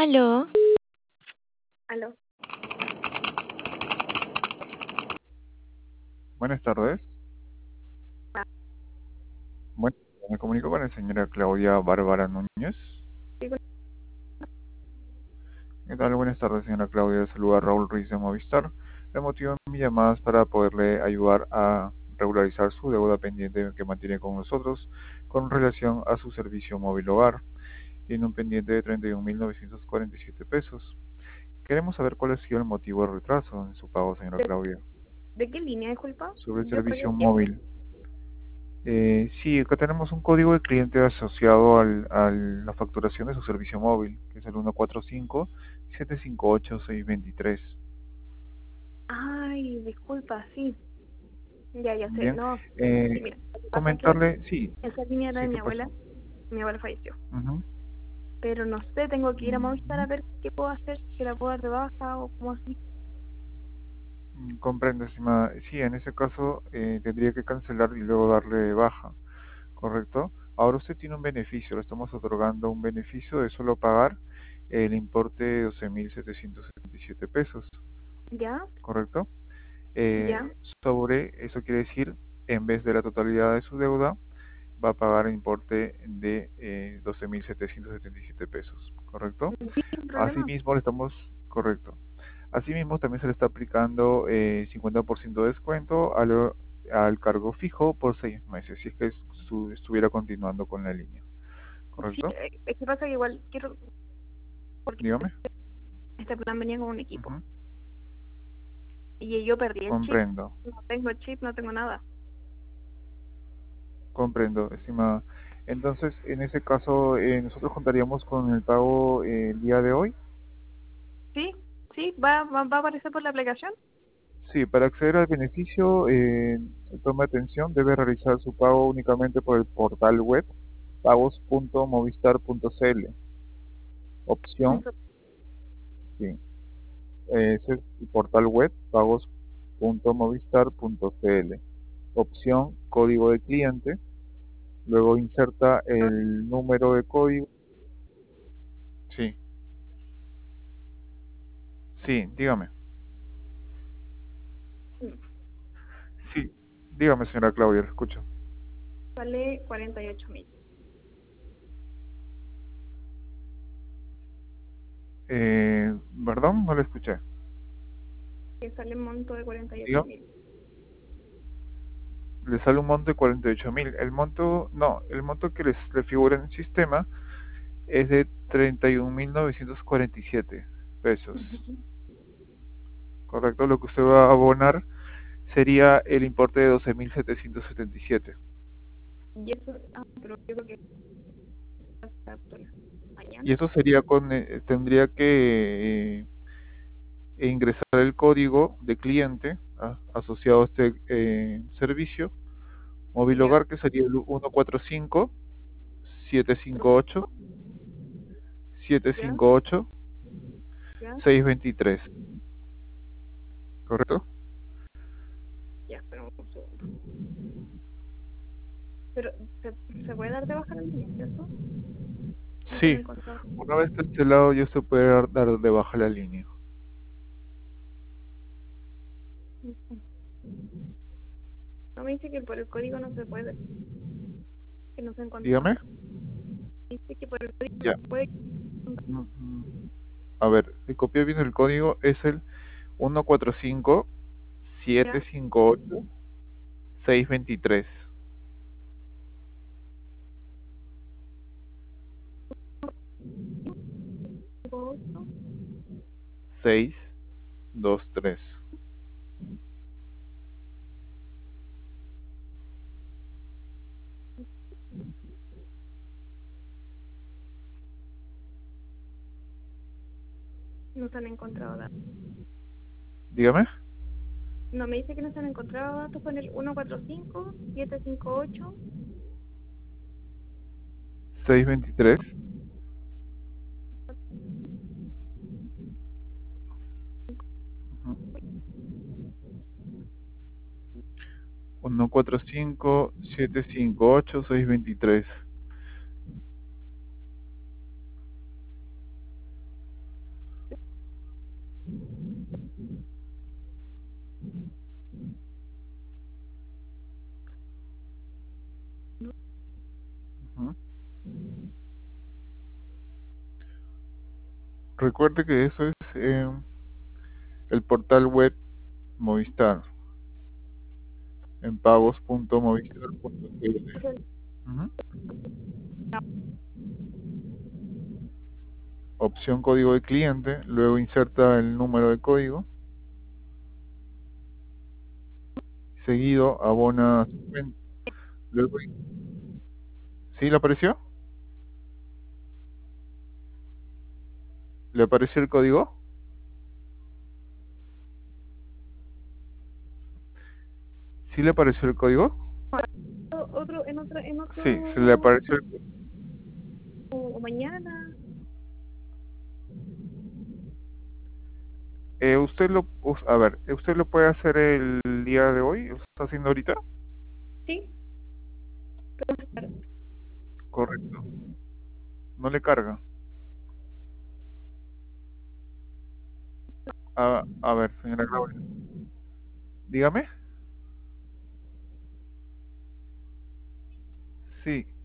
Aló, Aló. Buenas tardes. Bueno, me comunico con la señora Claudia Bárbara Núñez. Sí, ¿Qué tal? Buenas tardes, señora Claudia. Saluda a Raúl Ruiz de Movistar. El motivo de mi llamada es para poderle ayudar a regularizar su deuda pendiente que mantiene con nosotros con relación a su servicio móvil hogar. Tiene un pendiente de 31.947 pesos. Queremos saber cuál ha sido el motivo de retraso en su pago, señora ¿De, Claudia, de qué línea, disculpa? sobre el ¿Yo pagué servicio qué? móvil. Sí, acá tenemos un código de cliente asociado a la facturación de su servicio móvil, que es el 145-758-623. Ay, disculpa, sí. Ya sé. Bien, No, sí, eh, mira, lo que pasa es que comentarle, sí, esa línea era de sí, mi ¿qué abuela. pasó? Mi abuela falleció. Ujú, Pero no sé, tengo que ir a Movistar a ujú. ver qué puedo hacer, si la puedo dar de baja o cómo así. Comprendo, estimada. Sí, en ese caso tendría que cancelar y luego darle de baja, ¿correcto? Ahora usted tiene un beneficio, le estamos otorgando un beneficio de solo pagar el importe de 12.777 pesos, ¿Ya? ¿correcto? ¿Ya? Sobre eso quiere decir, en vez de la totalidad de su deuda, va a pagar el importe de 12.777 pesos, ¿correcto? Sí, sin problema. Asimismo, le estamos, correcto. Asimismo, también se le está aplicando 50% de descuento al cargo fijo por 6 meses, si es que estuviera continuando con la línea, Sí, ¿correcto? es que pasa que igual quiero, porque Dígame. este plan venía con un equipo. Ujú. Y yo perdí el chip. Comprendo, No tengo chip, no tengo nada. comprendo, estimada. Entonces, en ese caso, nosotros contaríamos con el pago el día de hoy. Sí, sí, va a aparecer por la aplicación. Sí, para acceder al beneficio, tome atención, debe realizar su pago únicamente por el portal web pagos.movistar.cl. Opción, sí, ese es el portal web pagos.movistar.cl. Opción, código de cliente, luego inserta el número de código. Sí, sí, dígame. Sí, dígame, señora Claudia, le escucho. Sale 48.000. Perdón, no le escuché. Que sale un monto de cuarenta y ocho Dígame. mil. Le sale un monto de 48.000. El monto, no, el monto que le figura en el sistema es de 31.947 pesos. Correcto, lo que usted va a abonar sería el importe de 12.777. Y eso, pero yo creo que hasta mañana. Y eso sería tendría que ingresar el código de cliente asociado a este servicio móvil ¿Ya? hogar, que sería el 145-758 ¿Ya? 758 ¿Ya? 623, ¿correcto? Ya, pero un segundo. Pero se puede dar de baja la línea, ¿cierto? No se han Sí, encontrado. una vez cancelado ya se puede dar de baja la línea. No me dice que por el código no se puede, que no se ha encontrado. Dígame. Dice que por el código no Ya. se puede. A ver, si copié bien el código, es el 145 ¿Ya? 758 623 Otro. 623. No se han encontrado datos. Dígame. No me dice que no se han encontrado datos con el 145-758. 623. 145 758 623. Recuerde que eso es el portal web Movistar, en pagos.movistar.cl. Ujú. Opción código de cliente, luego inserta el número de código, seguido abona su cuenta. Luego, ¿sí le apareció? ¿Le apareció el código? ¿Sí le apareció el código? En Sí, se le otro, apareció el... o mañana, A ver, ¿usted lo puede hacer el día de hoy? ¿Lo está haciendo ahorita? sí, Correcto. No le carga. A ver, señora Claudia. Dígame. Sí.